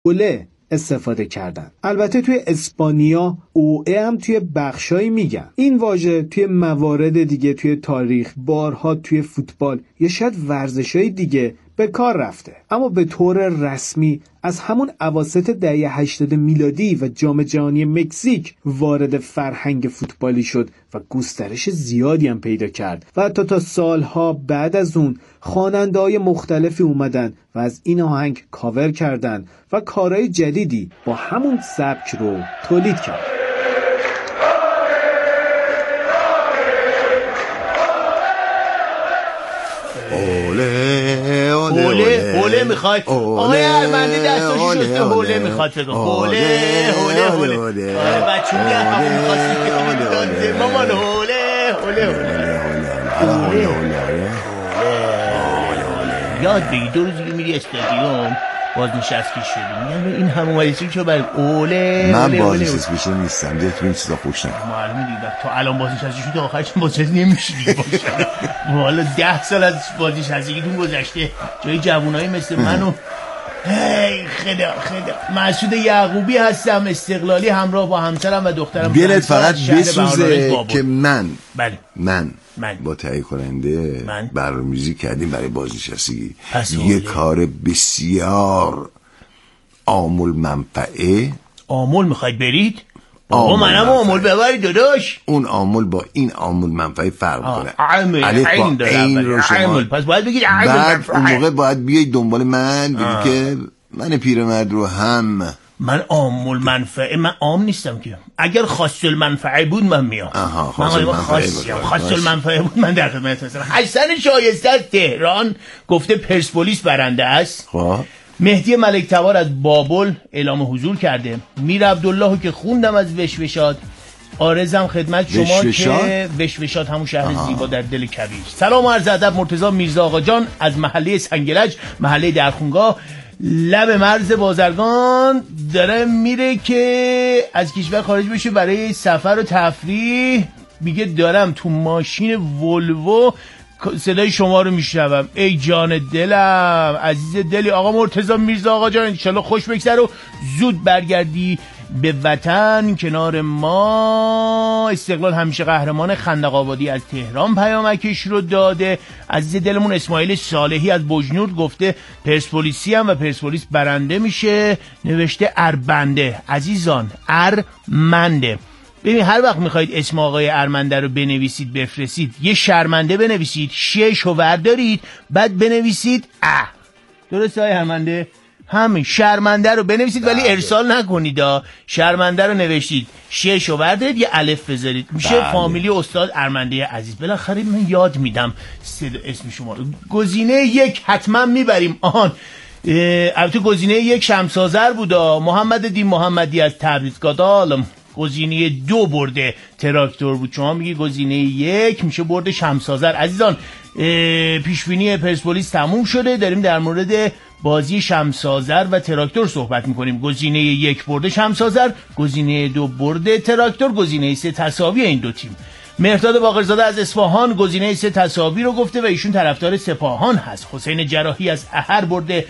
اوله استفاده کردن. البته توی اسپانیا اوه هم توی بخشایی میگن. این واژه توی موارد دیگه توی تاریخ بارها توی فوتبال یا شاید ورزشای دیگه به کار رفته، اما به طور رسمی از همون اواسط دهه 80 میلادی و جام جهانی مکزیک وارد فرهنگ فوتبالی شد و گسترش زیادی هم پیدا کرد و حتی تا سالها بعد از اون خواننده‌های مختلفی اومدن و از این آهنگ کاور کردن و کارهای جدیدی با همون سبک رو تولید کردن. اوله میخوای آقای ارمندی دستاشو شسته اوله میخواد بگو اوله بچون یه همون میخواستی مامان اوله یاد بگی 2 روز دیگه میری استادیوم بازنشسته شدی میگن این هم اومدی چه برای اوله من بازنشسته نیستم دیگه تو این چیزا خوش نمیاد. معلومه دیگه تا الان بازنشسته شدی آخرش بازنشسته نمیشی باشه. والا 10 سال از بازنشستگیتون گذشته جای جوونایی مثل منو هی خدا مسعود یعقوبی هستم، استقلالی، همراه با همسرم و دخترم. دلت فقط بسوزه که من با تهیه کننده برنامه‌ریزی کردیم برای بازنشستگی، یه کار بسیار عامل منفعه. عامل میخواید برید؟ آقا منم عامل ببرید داداش. اون عامل با این عامل منفعه فرق کنه. عامل پس باید بگید عامل منفعه. اون موقع باید بیای دنبال من بگی که من پیرمرد رو هم من عامل منفعه، من عام نیستم که. اگر خاص المنفعه بود من میام. خاص المنفعه بود من در خدمت هستم. حسن شایسته از تهران گفته پرسپولیس برنده است. مهدی ملک تبار از بابل اعلام حضور کرده. میر عبداللهو که خوندم از وشوشات، آرزم خدمت شما که وشوشات همون شهر زیبا در دل کویر. سلام و عرض ادب. مرتضی میرزا آقا جان از محله سنگلج، محله درخونگاه، لب مرز بازرگان داره میره که از کشور خارج بشه برای سفر و تفریح. میگه دارم تو ماشین ولوو صدای شما رو میشنوم. ای جان دلم، عزیز دلی. آقا مرتضی میرزا آقا جان انشالله خوش بگذره و زود برگردی به وطن کنار ما. استقلال همیشه قهرمان. خندق آبادی از تهران پیامکش رو داده. عزیز دلمون اسماعیل صالحی از بجنورد گفته پرسپولیسی هم و پرسپولیس برنده میشه. نوشته اربنده. عزیزان ارمنده. ببین هر وقت میخواید اسم آقای ارمنده رو بنویسید بفرستید یه شرمنده بنویسید، شو وردارید بعد بنویسید درسته های ارمنده؟ همین شرمنده رو بنویسید ولی ارسال نکنید. شرمنده رو نوشتید شو وردارید یه الف بذارید میشه فامیلی استاد ارمنده عزیز. بالاخره من یاد میدم اسم شما رو. گزینه 1 حتما میبریم. البته گزینه 1 شمسازر بود. محمد دین محمدی از تبریز گادالم. گزینه 2 برده تراکتور بود. شما میگی گزینه 1 میشه برده شمسازر. عزیزان پیشبینی پرسپولیس تموم شده، داریم در مورد بازی شمسازر و تراکتور صحبت میکنیم. گزینه 1 برده شمسازر، گزینه 2 برده تراکتور، گزینه 3 تساوی این دو تیم. مهرداد باقرزاده از اصفهان گزینه 3 تساوی رو گفته و ایشون طرفدار سپاهان هست. حسین جراحی از احر برده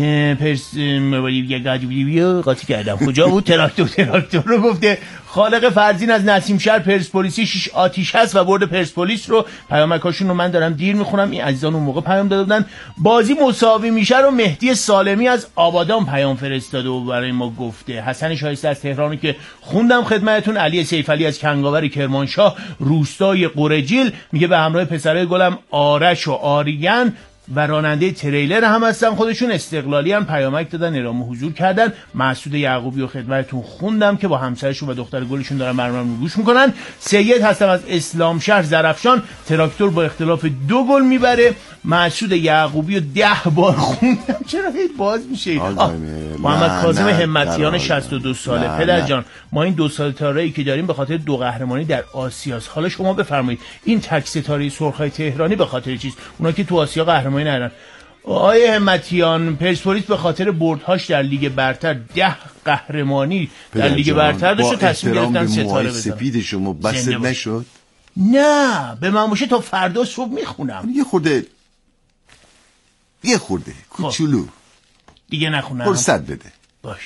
قاطی کردم کجا بود تراکتور رو گفته. خالق فرزین از نسیم شهر پرسپولیسی 6 آتیش هست و برد پرسپولیس رو. پیامکاشون رو من دارم دیر میخونم، این عزیزان اون موقع پیام داده بودن. بازی مساوی میشه رو مهدی سالمی از آبادان پیام فرستاده و برای ما گفته. حسن شایسته از تهران که خوندم خدمتتون. علی سیفعلی از کنگاور کرمانشاه روستای قرجیل میگه به همراه پسرای گلم آرش و آریان و راننده تریلر هم هستن، خودشون استقلالی هم پیامک دادن اعلام حضور کردن. مسعود یعقوبی و خدمتتون خوندم که با همسرشون و دختر گلشون دارن برنامه رو گوش میکنن. سید هستم از اسلام شهر زرافشان. تراکتور با اختلاف 2 گل میبره. مسعود یعقوبی رو 10 بار خوندم. چرا هیچ باز میشه؟ محمد کاظم همتیان 62 ساله. پدر جان ما این 2 سال تارایی که داریم به خاطر 2 قهرمانی در آسیاست. حالا شما بفرمایید این تک ستاره سرخای تهرانی به خاطر چیز؟ اونا که تو آسیا قهرمانی ندارن. آیه همتیان پرسپولیس به خاطر بردهاش در لیگ برتر 10 قهرمانی در لیگ برتر داشت و تصمیم گرفتن ستاره بزنن. سپید شما بس نشد؟ نه به من باشه تا فردا صبح میخونم. یه خورده کوچولو دیگه نخونم. فرصت بده. باش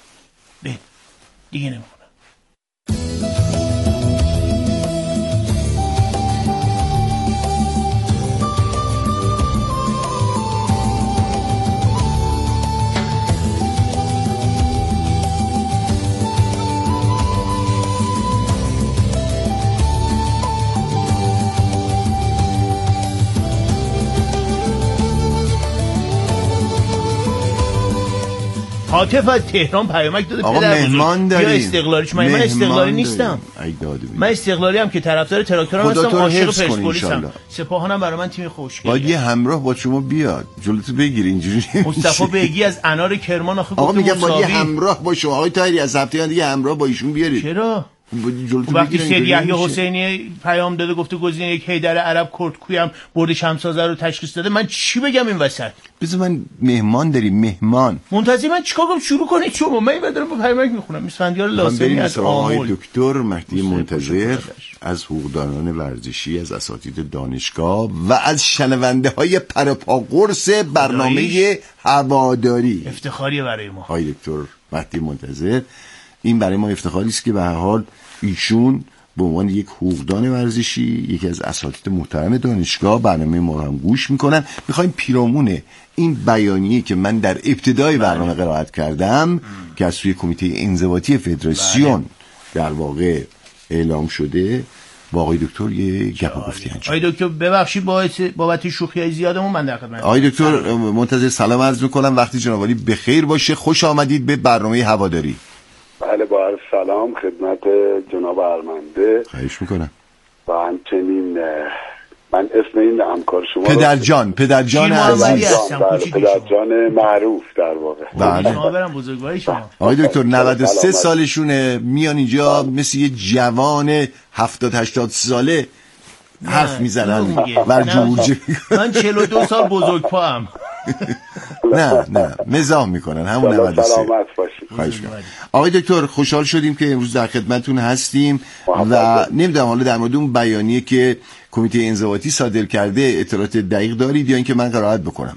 دیگه نمیخونم. حاطف از تهران پیامک داده پدر بزرگ بیا استقلالیش. من استقلالی نیستم. من استقلالی هم که طرفدار تراکتورم هستم، عاشق پرسپولیسم. سپاهانم برای من تیم خوشگلیه. باید یه همراه با شما بیاد جلوتو بگیر اینجوری. مصطفی بیگی از انار کرمان آقا میگم باید یه همراه با شما. آقای طاهری از هفته دیگه همراه با ایشون بیارید. چرا؟ وقتی سید یحیی حسینی پیام داده گفته گزینه یک حیدر عرب کرتکوی هم برد شمسازه رو تشخیص داده، من چی بگم این وسط؟ بذار من مهمان داریم مهمان منتظر من چیکار کنم شروع کنید شما؟ من دارم با پیامک میخونم. اسفندیار لاسمی از آقای دکتر مهدی منتظر از حقوقدانان ورزشی، از اساتید دانشگاه و از شنونده های پرپا قرص برنامه هواداری. افتخاریه برای ما آقای دکتر مهدی منتظر. این برای ما افتخاری است که به هر حال ایشون به عنوان یک حقوقدان ورزشی، یکی از اساتید محترم دانشگاه برنامه ما هم گوش میکنن. میخوایم پیرامون این بیانیه که من در ابتدای برنامه قرائت کردم که از سوی کمیته انضباطی فدراسیون در واقع اعلام شده با آقای دکتر یه گپ و گفتی انجام. آقای دکتر ببخشید بابت شوخی‌های زیادمون من در خدمتتون. آقای دکتر منتظر سلام عرض میکنم، وقتی جناب عالی بخیر باشه. خوش آمدید به برنامه هواداری. بله با عرض سلام خدمت جناب ارمنده. خواهش میکنم. و همچنین من اسم این همکار شما پدرجان عزیز، پدرجان معروف در واقع. بله. شما برم بزرگواری شما. آقای دکتر 93 سالشونه، میان اینجا مثل یه جوان 70-80 ساله حرف میزنن بر جورجی. من 42 سال بزرگپام. نه مزاح میکنن همون 93. سلامت باشید. خواهش میکنم. آقای دکتر خوشحال شدیم که امروز در خدمتتون هستیم و نمیدونم حالا در مورد اون بیانیه که کمیته انضباطی صادر کرده اطلاعات دقیق دارید یا اینکه من قرائت بکنم؟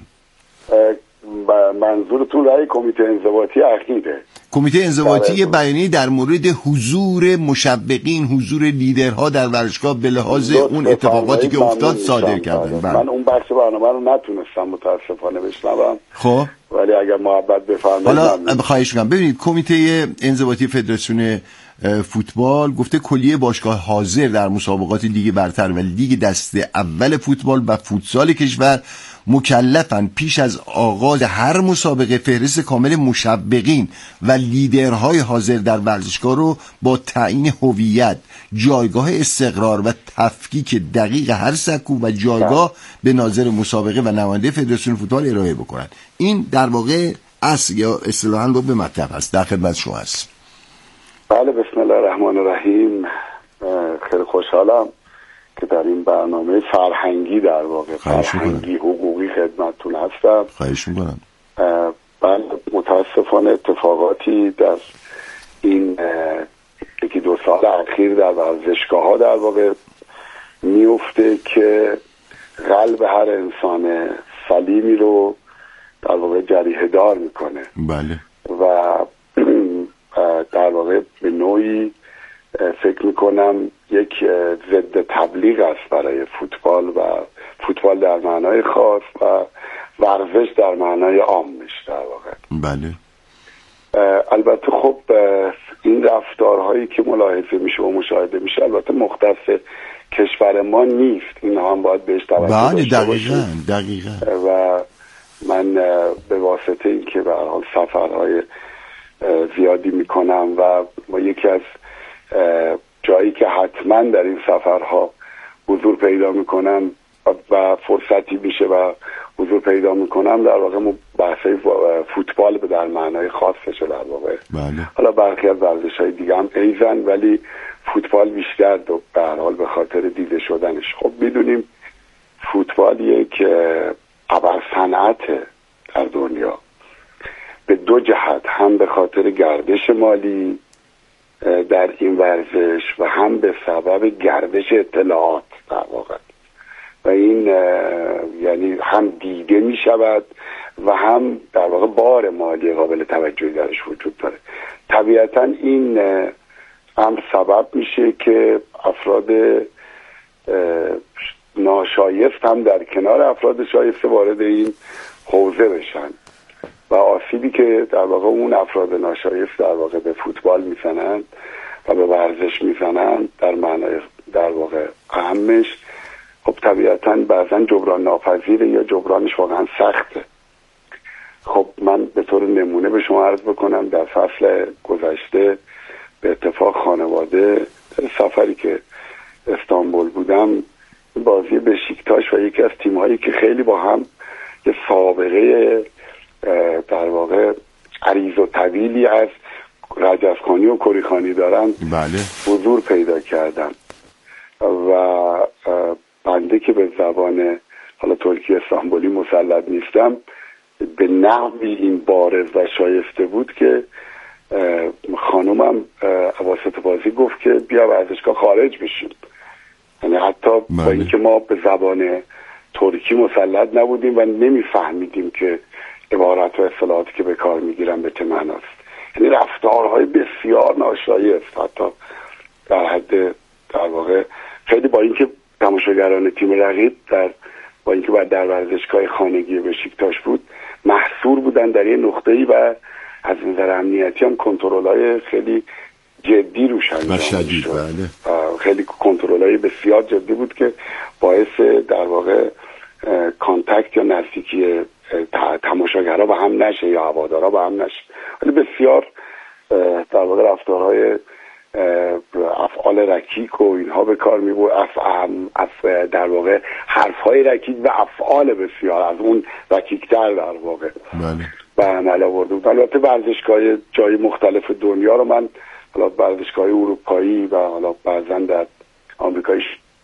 منظورتون رأی کمیته انضباطی اخیره؟ کمیته انضباطی یه بیانیه در مورد حضور مشبقین، حضور لیدرها در ورزشگاه به لحاظ اون اتفاقاتی که افتاد صادر کردن. من اون بخش برنامه رو نتونستم متاسفانه بشنوم. خب ولی اگر محبت بفرمایید حالا خواهش می‌کنم. ببینید کمیته انضباطی فدراسیون فوتبال گفته کلیه باشگاه حاضر در مسابقات لیگ برتر و لیگ دسته اول فوتبال و فوتسال کشور مکلفن پیش از آغاز هر مسابقه فهرست کامل مشبقین و لیدرهای حاضر در ورزشگاه رو با تعیین هویت، جایگاه استقرار و تفکیک دقیق هر سکو و جایگاه به ناظر مسابقه و نماینده فدراسیون فوتبال ارائه بکنن. این در واقع اصل یا اصطلاحاً رو به مطلب هست. در خدمت شما هست. بله بسم الله الرحمن الرحیم. خیلی خوشحالم که در این برنامه فرهنگی در واقع فرهنگی حقوقی خدمتتون هستم. خواهش میکنم. بله متاسفانه اتفاقاتی در این یکی دو سال اخیر در ورزشگاه ها در واقع میفته که قلب هر انسان سلیمی رو در واقع جریحه دار میکنه. بله. و در واقع به نوعی فکر میکنم یک ضد تبلیغ است برای فوتبال و فوتبال در معنای خاص و ورزش در معنای عامش در واقع. بله. البته خب این رفتارهایی که ملاحظه میشه و مشاهده میشه البته مختص کشور ما نیست، این هم باید بهش توجه داشته باشیم. دقیقاً. و من به واسطه این که به هر حال سفرهای زیادی میکنم و با یکی از جایی که حتما در این سفرها حضور پیدا میکنم و فرصتی میشه و حضور پیدا میکنم در واقع بحثای فوتبال به در معنای خاصشه در واقع. بله. حالا برخی از ورزش‌های دیگه هم ایزن ولی فوتبال بیشتر به هر حال به خاطر دیده شدنش. خب میدونیم فوتبال یک ابر صنعت در دنیا به دو جهت، هم به خاطر گردش مالی در این ورزش و هم به سبب گردش اطلاعات در واقع. و این یعنی هم دیده می شود و هم در واقع بار مالی قابل توجهی درش وجود داره. طبیعتا این امر سبب میشه که افراد ناشایست هم در کنار افراد شایسته وارد این حوزه بشن و آسیبی که در واقع اون افراد ناشایست در واقع به فوتبال میزنند و به ورزش میزنند در معنای در واقع اهمش، خب طبیعتا بعضا جبران ناپذیره یا جبرانش واقعا سخته. خب من به طور نمونه به شما عرض بکنم در فصل گذشته به اتفاق خانواده سفری که استانبول بودم، بازی بشیکتاش و یکی از تیم‌هایی که خیلی با هم یه سابقه در واقع عریض و طویلی از رجزخانی و کریخانی دارن بله حضور پیدا کردم و بنده که به زبان حالا ترکی استانبولی مسلط نیستم به نحوی این بارز و شایسته بود که خانومم اواسط بازی گفت که بیا ورزشگاه خارج بشیم. یعنی حتی با اینکه ما به زبان ترکی مسلط نبودیم و نمیفهمیدیم که عبارات و اصطلاحاتی که به کار میگیرن به چه معناست. یعنی رفتارهای بسیار ناشایست، حتی در حد در واقع خیلی با اینکه تماشاگران تیم رقیب با اینکه بعد در ورزشگاه خانگی بشیکتاش بود محصور بودن در یه نقطه‌ای و از نظر امنیتی هم کنترل‌های خیلی جدی روش انجام شد. بله. خیلی کنترل‌های بسیار جدی بود که باعث در واقع کانتکت یا نزدیکی تماشاگرها به هم نشه یا هوادارا به هم نشه. ولی بسیار در واقع رفتارهای افعال رکیک و اینها به کار میبود، در واقع حرفهای رکیک و افعال بسیار از اون رکیکتر در واقع به عمل آورده بود. البته ورزشگاه جای مختلف دنیا رو من حالا ورزشگاه اروپایی و حالا بعضا در آمریکایی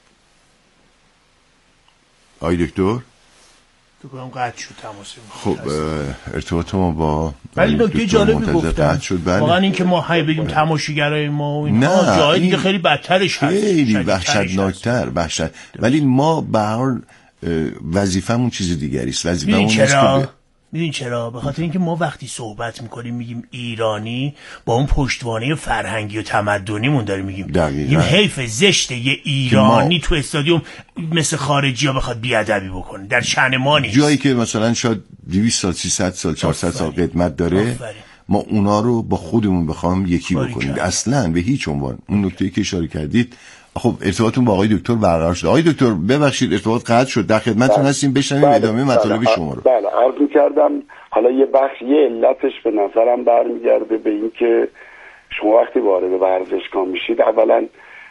آقای دکتر بکنم قطع شد تماسی. خب ارتباط ما با ولی نکته جالبی گفتم بله. واقعا این که ما بگیم تماشاگرای ما و اینها جای دیگه خیلی بدترش هست، خیلی وحشتناکتر ولی ما به هر حال وظیفمون چیز دیگری است. وظیفمون میدونی چرا؟ به خاطر اینکه ما وقتی صحبت میکنیم میگیم ایرانی با اون پشتوانه فرهنگی و تمدنیمون داریم میگیم حیف زشته یه ایرانی تو استادیوم مثل خارجی ها بخواد بیادبی بکنه، در شأن ما نیست. جایی که مثلا شاید 200 سال 300 سال 400 سال قدمت داره ما اونا رو با خودمون بخوام یکی بکنیم اصلا به هیچ عنوان. اون نکته‌ای که اشاره کردید خب ارتباطتون با آقای دکتر برقرار شد. آقای دکتر ببخشید ارتباط قطع شد، در خدمتتون هستیم، بشنویم ادامه مطالب شما رو. بله عرض می‌کردم حالا یه علتش به نظرم برمیگرده به این که شما وقتی وارد ورزشگاه میشید اولا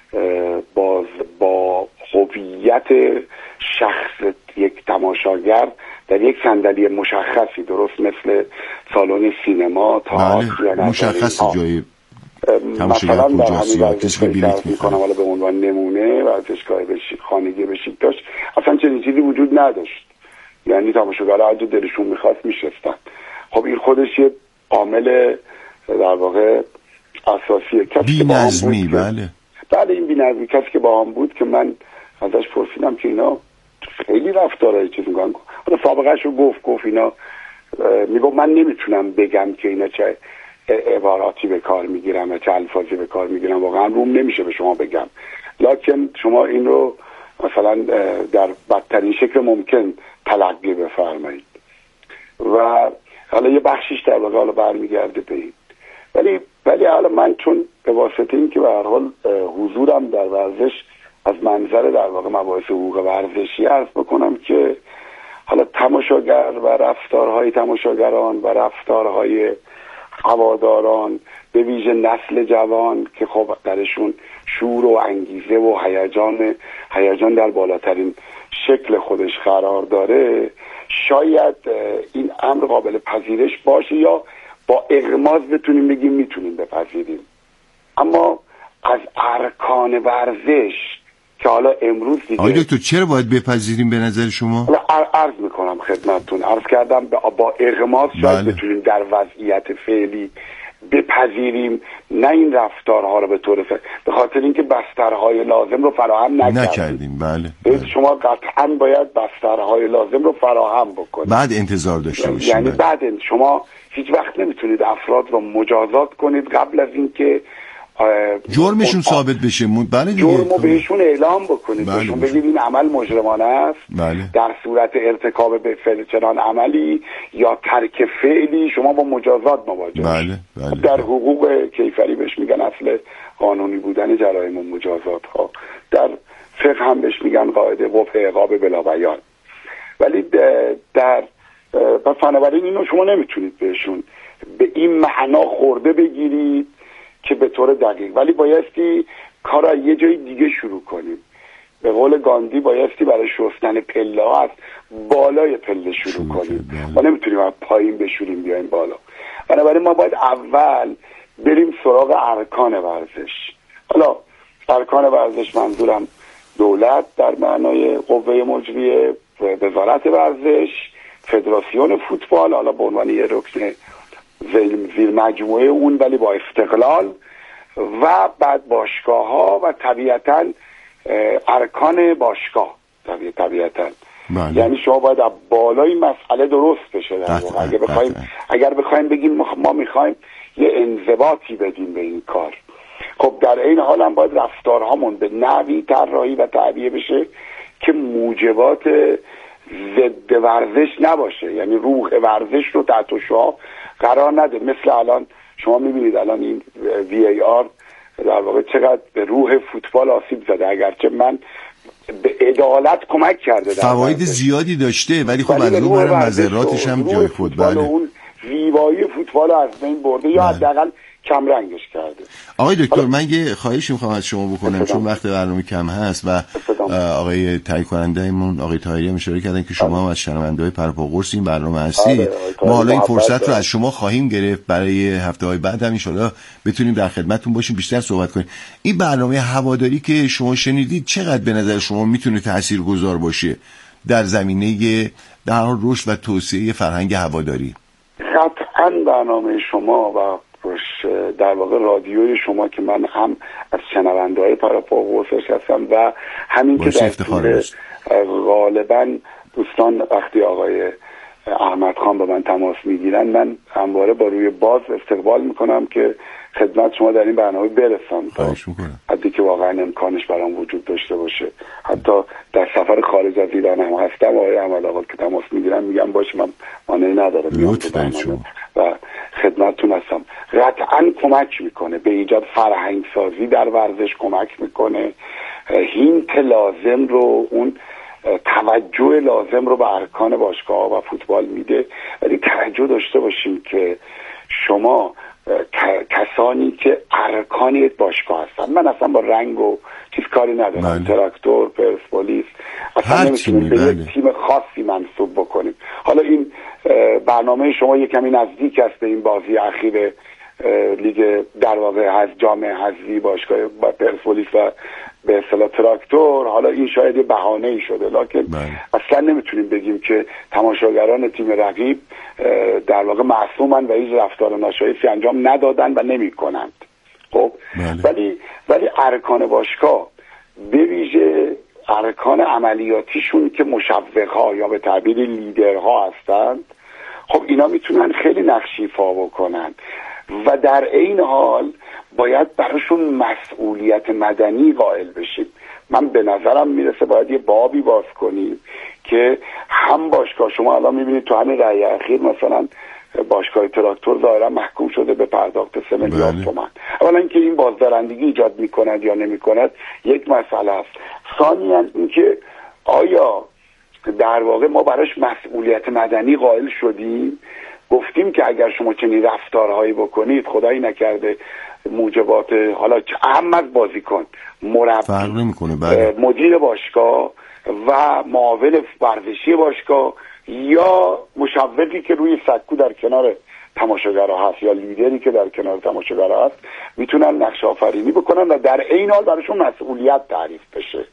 با هویت شخص یک تماشاگر در یک صندلی مشخصی، درست مثل سالن سینما تئاتر یا مشخص جای مثلا در همین ورزشگاه که میکنم حالا به عنوان نمونه ورزشگاه خانگی بشیکتاش اصلا چنین چیزی وجود نداشت، یعنی تماشاگرها هر جا دلشون میخواست میشستن. خب این خودش یه عامل در واقع اساسیه. بی‌نظمی بله این بی‌نظمی کسی که با هم بود که من ازش پرسیدم که اینا خیلی رفتارهای چیز میکنن، حالا سابقهش رو گفت اینا میگفت من نمیتونم بگم که اینا چه عباراتی به کار میگیرم و چه الفاظی به کار میگیرم، واقعا روم نمیشه به شما بگم، لکن شما این رو مثلا در بدترین شکل ممکن تلقی بفرمایید و حالا یه بخشیش در واقع حالا برمیگرده به این. ولی حالا من چون به واسطه این که به هر حال حضورم در ورزش از منظر در واقع مباحث حقوق ورزشی عرض بکنم که حالا تماشاگر و رفتارهای تماشاگران و رفتارهای هواداران به ویژه نسل جوان که خب درشون شور و انگیزه و هیجان در بالاترین شکل خودش قرار داره، شاید این امر قابل پذیرش باشه یا با اغماض بتونیم بگیم میتونیم بپذیریم. اما از ارکان ورزش که حالا امروز دیگه آقای دکتر چرا باید بپذیریم به نظر شما؟ عرض میکنم خدمتتون، عرض کردم با اغماض شاید بتونیم در وضعیت فعلی بپذیریم، نه این رفتارها رو به طور به خاطر اینکه بسترهای لازم رو فراهم نکردیم. بله. شما قطعا باید بسترهای لازم رو فراهم بکنید، بعد انتظار داشته باشید. یعنی بعد شما هیچ وقت نمیتونید افراد رو مجازات کنید قبل از اینکه جرمشون ثابت بشه. بله دیگه، جرمو بهشون اعلام بکنید. بله، بهشون بگید این عمل مجرمانه است. بله. در صورت ارتکاب به فعل چنان عملی یا ترک فعلی شما با مجازات مواجه. بله. در حقوق کیفری بهش میگن اصل قانونی بودن جرایم و مجازات ها، در فقه هم بهش میگن قاعده وفق عقاب بلا بیان. ولی در بنابراین اینو شما نمیتونید بهشون به این معنا خورده بگیرید که به طور دقیق، ولی بایستی کار یه جای دیگه شروع کنیم. به قول گاندی بایستی برای شستن پله ها از بالای پله شروع کنیم. ما نمیتونیم از پایین بشوریم بیایم بالا. بنابراین ما باید اول بریم سراغ ارکان ورزش. حالا ارکان ورزش منظورم دولت در معنای قوه مجریه، وزارت ورزش، فدراسیون فوتبال، حالا به عنوان یه رکن زیر مجموعه اون ولی با استقلال، و بعد باشگاه ها و طبیعتاً ارکان باشگاه طبیعتاً. یعنی شما باید از بالای مسئله درست بشه در واقع. اگر بخوایم بگیم ما میخوایم یه انضباطی بدیم به این کار، خب در این حال هم باید رفتارهامون به نحوی طراحی و تعبیه بشه که موجبات ضد ورزش نباشه، یعنی روح ورزش رو تحت شعاع قرار نده. مثل الان شما میبینید الان این VAR در واقع چقدر به روح فوتبال آسیب زده، اگرچه من به عدالت کمک کرده، فواید زیادی داشته، ولی خب از اون برای مضراتش هم جای خود. بله. اون زیبایی فوتبال از بین برده یا حداقل کم رنگش کرده. آقای دکتر من یه خواهشی میخوام از شما بکنم، چون وقت برنامه کم هست و آقای تهیه کننده‌مون آقای طاهری هم اشاره کردن که شما هم از شنونده‌های پرپاقرص این برنامه هستید. ما حالا این فرصت رو از شما خواهیم گرفت برای هفته‌های بعد هم ان شاءالله بتونیم در خدمتتون باشیم، بیشتر صحبت کنیم. این برنامه هواداری که شما شنیدید چقدر به نظر شما میتونه تاثیرگذار باشه در زمینه در رشد و توسعه فرهنگ هواداری؟ قطعاً برنامه شما و در واقع رادیوی شما که من هم از شنونده‌های پرپاقرصش هستم و همین که در طول غالباً دوستان وقتی آقای احمد خان با من تماس میگیرن من همواره با روی باز استقبال میکنم که خدمت شما در این برنامه برسم تا حدی که واقعا امکانش برام وجود داشته باشه. حتی در سفر خارج از ایران هم هستم، آقای احمد آقا که تماس میگیرن میگم باشه من مانعی نداره و خدمتتون هستم. قطعا کمک میکنه به ایجاد فرهنگ سازی در ورزش، کمک میکنه هینت لازم رو، اون توجه لازم رو به ارکان باشگاه و فوتبال میده. ولی توجه داشته باشیم که شما کسانی که ارکان یک باشگاه هستن، من اصلا با رنگ و چیز کاری ندارم، تراکتور، پرسپولیس، اصلا نمیتونیم به یک تیم خاصی منسوب بکنیم. حالا این برنامه شما یک کمی نزدیک است به این بازی اخیر لیگ در واقع جام حذفی باشگاه پرسپولیس و به اصطلاح تراکتور، حالا این شاید یه بهانه‌ای شده، لکن اصلا نمیتونیم بگیم که تماشاگران تیم رقیب در واقع معصومن و هیچ رفتار ناشایستی انجام ندادن و نمی‌کنند. خب ولی ارکان باشگاه به ویژه ارکان عملیاتیشون که مشوق‌ها یا به تعبیر لیدرها هستند، خب اینا میتونن خیلی نقش ایفا بکنن و در این حال باید براشون مسئولیت مدنی قائل بشیم. من به نظرم میرسه باید یه بابی باز کنیم که هم باشگاه، شما الان میبینید تو همین رأی اخیر مثلا باشگاه تراکتور ظاهرا محکوم شده به پرداخت 3 میلیارد تومان. اولا اینکه این بازدارندگی ایجاد میکند یا نمیکند یک مسئله است. ثانیاً اینکه آیا در واقع ما براش مسئولیت مدنی قائل شدیم؟ گفتیم که اگر شما چنین رفتارهایی بکنید خدایی نکرده موجبات، حالا اهم از بازیکن، مربی، مدیر باشگاه و معاون ورزشی باشگاه یا مشوقی که روی سکو در کنار تماشاگرها هست یا لیدری که در کنار تماشاگرها هست، میتونن نقش آفرینی بکنن و در این حال براشون مسئولیت تعریف بشه.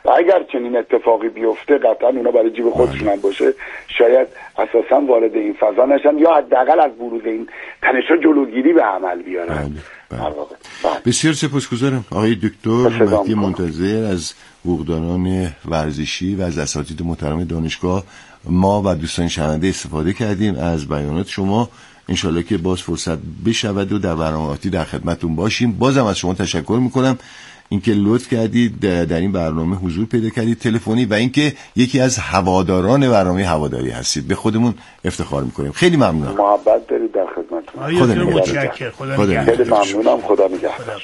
و اگر چنین اتفاقی بیفته قطعا اونا برای جیب خودشون هم باشه شاید اساسا وارد این فضا نشن یا حداقل از بروز این تنش‌ها جلوگیری به عمل بیارن. بسیار سپاسگزارم آقای دکتر مهدی منتظر از حقوقدانان ورزشی و از اساتید محترم دانشگاه. ما و دوستان شنونده استفاده کردیم از بیانات شما، انشالله که باز فرصت بشود و در برنامه‌اتی در خدمتون باشیم. بازم از شما تشکر میکنم اینکه لطف کردید در این برنامه حضور پیدا کردید تلفنی و اینکه یکی از هواداران برنامه هواداری هستید. به خودمون افتخار میکنیم. خیلی ممنونم. محبت دارید، در خدمتتون. خدا نگهدار. خیلی ممنونم. خدا نگهدار.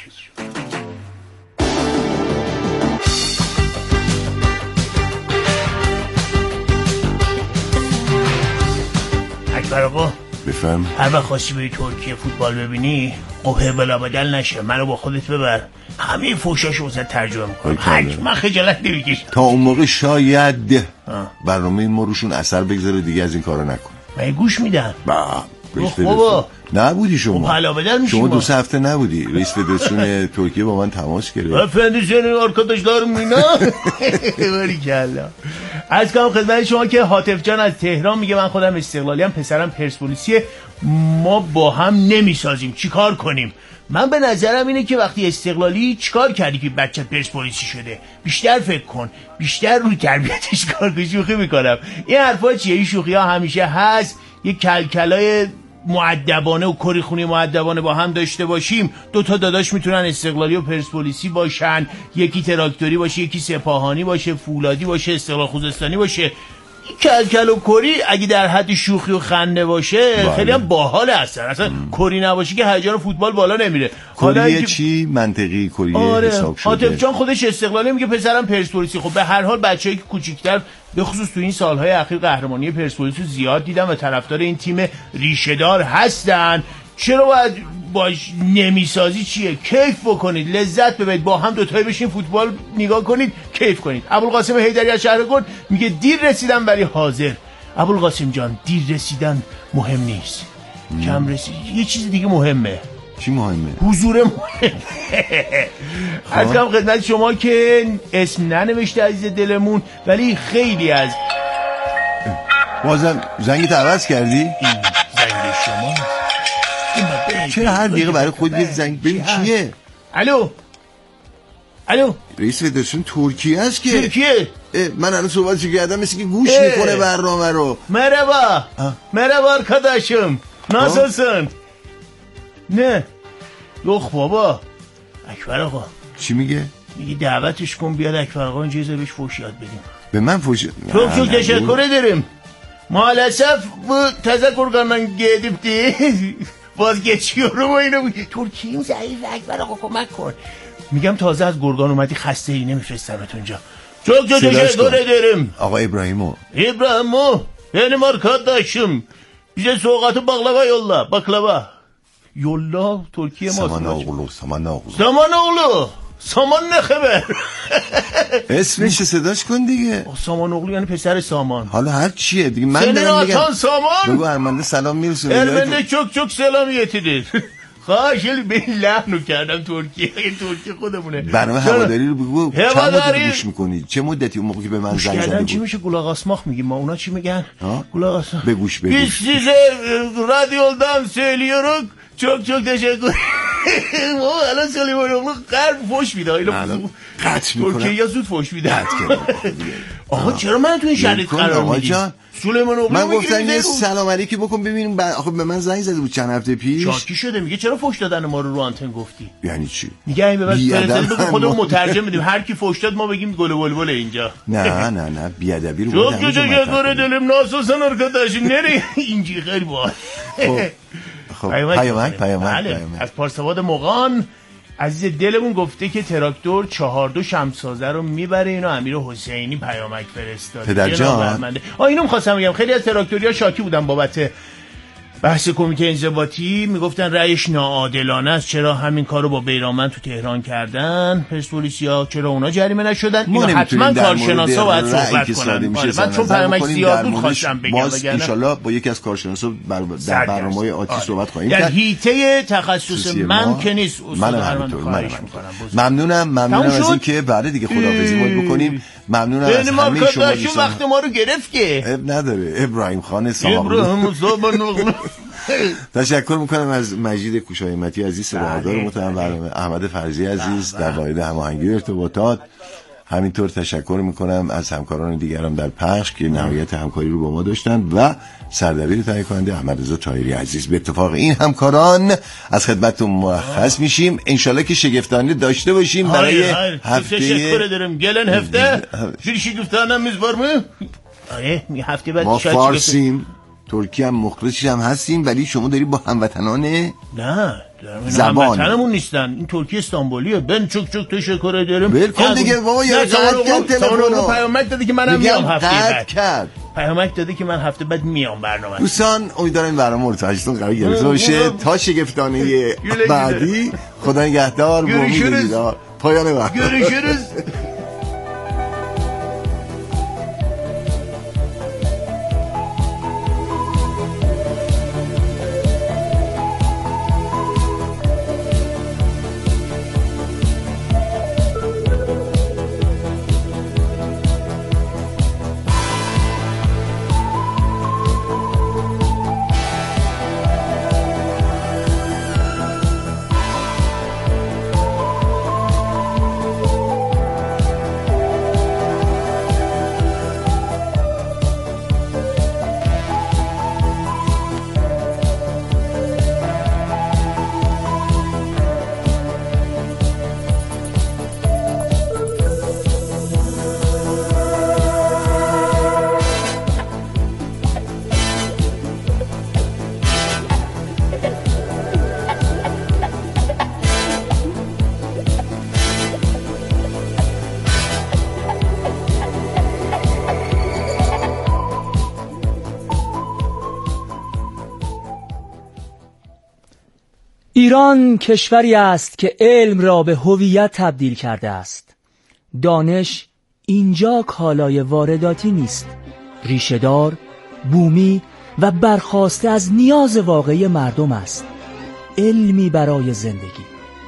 اکبر آقا بفهم. هر وقت خواستی بری ترکیه فوتبال ببینی قبه بلا بدل نشه، منو با خودت ببر، همه فوشاشو واسه ترجمه میکنم، حتما خجالت نمیکشم. تا اون موقع شاید برنامه ما روشون اثر بگذاره دیگه از این کارا نکن. من گوش میدن. بابا نبودی شما. شما 2 هفته نبودی. رئیس فدراسیون ترکیه با من تماس گرفت. افندی senin arkadaşlarım اینا. باریکلا. از کنم خدمت شما که حاطف جان از تهران میگه من خودم استقلالی ام، پسرم پرسپولیسیه، ما با هم نمیسازیم، چیکار کنیم؟ من به نظرم اینه که وقتی استقلالی چیکار کردی که بچت پرسپولیسی شده؟ بیشتر فکر کن، بیشتر روی تربیتش کار کن. شوخی میکنم. این حرفا چیه؟ این شوخی ها همیشه هست. یک کلکلای مؤدبانه و کری خونی مؤدبانه با هم داشته باشیم. 2 تا داداش میتونن استقلالی و پرسپولیسی باشن، یکی تراکتوری باشه، یکی سپاهانی باشه، فولادی باشه، استقلال خوزستانی باشه. کلکل و کری اگه در حد شوخی و خنده باشه خیلی هم باحاله. اصلا کری نباشه که هیجان فوتبال بالا نمیره. کریه چی منطقی کریه حساب شده. حاطف جان خودش استقلالی میگه پسرم پرسپولیسی. خب به هر حال بچه‌ای که کوچیک‌تر به خصوص تو این سالهای اخیر قهرمانی پرسپولیس رو زیاد دیدم و طرفدار این تیم ریشه‌دار هستن. چرا باید باش نمیسازی؟ چیه؟ کیف بکنید، لذت ببرید، با هم دوتایی بشین فوتبال نگاه کنید، کیف کنید. ابوالقاسم حیدری از شهرگرد میگه دیر رسیدن ولی حاضر. ابوالقاسم جان دیر رسیدن مهم نیست، کم رسید یه چیز دیگه مهمه. چی مهمه؟ حضور مهمه. از کم خدمت شما که اسم ننوشته عزیز دلمون ولی خیلی از بازم زنگت عوض کردی؟ این زنگ شما چرا هر دقیقه برای خود یه زنگ؟ ببین کیه؟ الو رئیس فدراسیون ترکیه است که ترکیه. من الان صحبتشو کردم مثل که گوش میکنه برنامه رو. مرحبا arkadaşım nasılsın؟ نه یخ بابا. اکبر آقا چی میگه دعوتش کن بیاد اکبر آقا اینجا بهش فوش یاد بدیم. به من فوش çok teşekkür ederim. Maalesef bu tezekkurgandan gedipti. vazgeçiyorum و اینو. ترکیه ضعیف اکبر آقا کمک کن. میگم تازه از گرگان اومدی خسته ای نمیفرستمت اونجا. çok teşekkür ederim. آقا ابراهیمو benim arkadaşım. bize soğukatı baklava yolla. Baklava yolla. Türkiye ما Samanoğlu سامان نه خبر. اسمش صداش کن دیگه. سامان اغلو یعنی پسر سامان. حالا هر چیه دیگه من دارم میگم سامان. بگو ارمنده سلام میرسونه. ارمنده çok سلامiyetidir. خیلی به این لحنو کردم ترکیه. این ترکیه خودمونه. برنامه هواداری رو بگو چند مدت گوش میکنی؟ چه مدتی اون موقع که به من زنگ زدی؟ چی میشه گولاغ اسماخ میگیم ما، اونا چی میگن؟ گولاغ اسماخ. بگوش. Biz size radyoldan söylüyoruz. çok teşekkür. ما الان سلیمان اغلو قرب فوش میده. قطع میکنم. ترکیه یا زود فوش میده. آقا چرا من تو این شرایط قرار میدی؟ سلیمان اغلو من گفتم یه سلام علیکی بکن ببینیم. آخه به من زنگ زده بود چند هفته پیش. شاکی شده میگه چرا فوش دادن ما رو آنتن گفتی؟ یعنی چی؟ میگه این ببر خودمون مترجم میدیم، هر کی فوش داد ما بگیم گل بلبل اینجا. نه بیادبی رو çok teşekkür ederim. Nasılsın arkadaşım؟ نری اینجی خیلی باحال. پیامک از پارسواد مغان عزیز دلمون گفته که تراکتور 4-2 شمسازه رو میبره. اینو امیر حسینی پیامک فرستاد. پدرجان اینو می‌خواستم بگم خیلی از تراکتوریا شاکی بودن بابت بحث کمیته انضباطی میگفتن رأیش ناعادلانه است، چرا همین کارو با بیرانوند تو تهران کردن پرسپولیسیا، چرا اونا جریمه نشدن؟ اینا حتما کارشناسا باید صحبت کنن. من چون پیامک زیاد بود خواستم بگم، ان شاءالله با یکی از کارشناسا در برنامه‌های آتی صحبت خواهیم کرد. در حیطه تخصص من که نیست استاد هرمند، ممنونم از اینکه بعد دیگه خداحافظی باید بکنیم. ممنونم از همه شما دوستان. وقت ما رو گرفت که نداره. ابراهیم خان سامانلو تشکر میکنم از مجید کوشایمتی عزیز، سرادار محترم برنامه، احمد فرزی عزیز در واحد هماهنگی و ارتباطات. همینطور تشکر میکنم از همکاران دیگرم در پخش که نهایت همکاری رو با ما داشتن و سردبیر تهیه کننده احمد رضا طاهری عزیز. به اتفاق این همکاران از خدمتتون مرخص میشیم. انشالله که شگفتانه داشته باشیم برای هفته. تشکر دارم. گلن هفته شگفتانه میزبارمه. هفته بعد ما فارسیم، ترکی هم مخلصش هم هستیم، ولی شما داری با هموطنان نه زبان هموطنمون نیستن. این ترکی استانبولیه. بن چک تشکر دارم. بلکن دیگه بابا، یا قطع تلفنو پیامک داده که منم میام هفته بعد. کرد پیامک داده که من هفته بعد میام برنامه. دوستان امیدوارم این برنامه مرتبطتون قرار گرفته باشه. تا شگفتانه بعدی، خدا نگهدار. پایان برنامه. ایران کشوری است که علم را به هویت تبدیل کرده است. دانش اینجا کالای وارداتی نیست، ریشه‌دار، بومی و برخاسته از نیاز واقعی مردم است. علمی برای زندگی.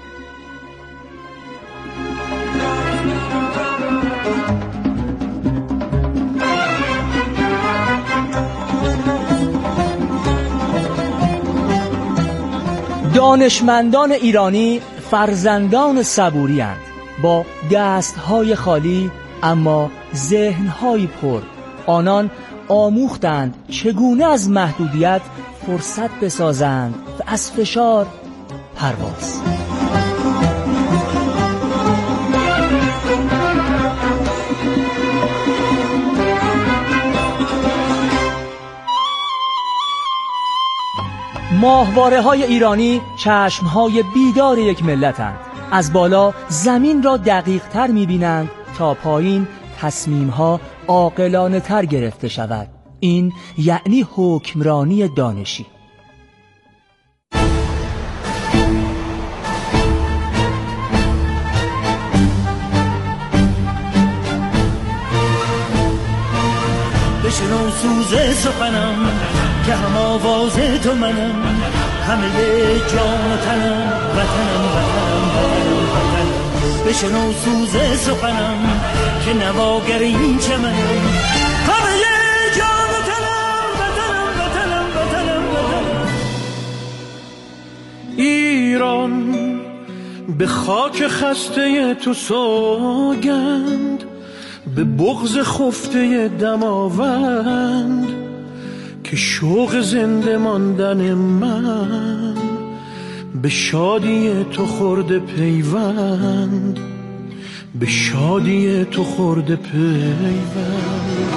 دانشمندان ایرانی فرزندان صبوری‌اند، با دست‌های خالی اما ذهن‌های پر. آنان آموختند چگونه از محدودیت فرصت بسازند و از فشار پرواز. ماهواره‌های ایرانی چشم‌های بیدار یک ملتند. از بالا زمین را دقیق‌تر می‌بینند تا پایین تصمیم‌ها عاقلانه‌تر گرفته شود. این یعنی حکمرانی دانشی. بشنو سوز سخنم که هم آواز تو منم، همه جان و تنم، وطنم وطنم وطنم وطنم. بشنو سوز سخنم که نواگر این چمنم، همه جان و تنم، وطنم وطنم وطنم وطنم. ایران به خاک خسته تو سوگند، به بغض خفته دماوند، که شوق زنده ماندن من به شادی تو خورده پیوند، به شادی تو خورده پیوند.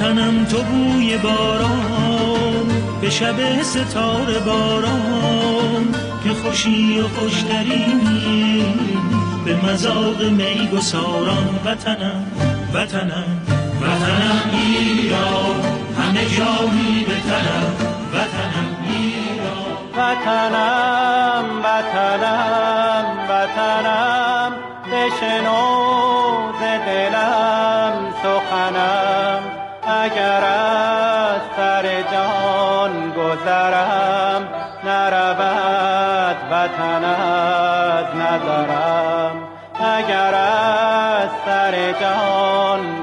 وطنم تو بوی باران به شب ستاره باران که خوشی و خوشترینی به مذاق می گساران وطنم وطنم وطنم ایران همه جایی به تنم وطنم ایران وطنم وطنم وطنم بشنو ز دلم سخنم اگر از سر جان گذرم نرود وطن از نظرم اگر از سر جان